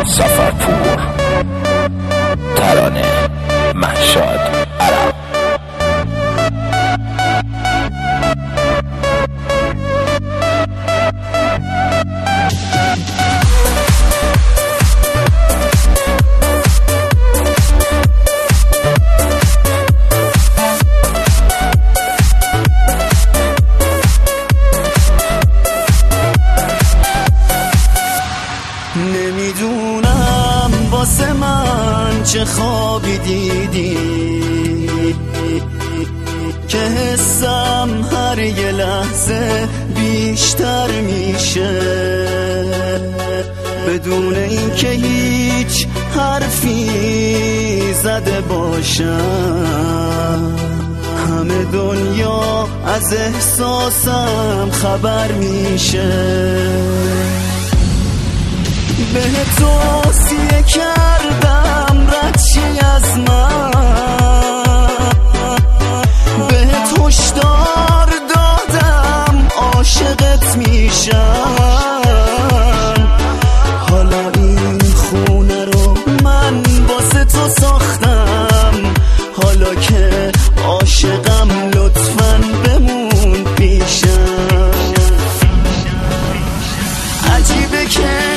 سفرپور، ترانه مهشاد عرب. نمیدونم واسه من چه خوابی دیدی که حسم هر یه لحظه بیشتر میشه، بدون اینکه هیچ حرفی زده باشم. همه دنیا از احساسم خبر میشه. بهت توصیه کردم رد شی از من، بهت هشدار دادم عاشقت میشم. حالا این خونه رو من واسه تو ساختم، حالا که عاشقم لطفاً بمون پیشم. عجیبه که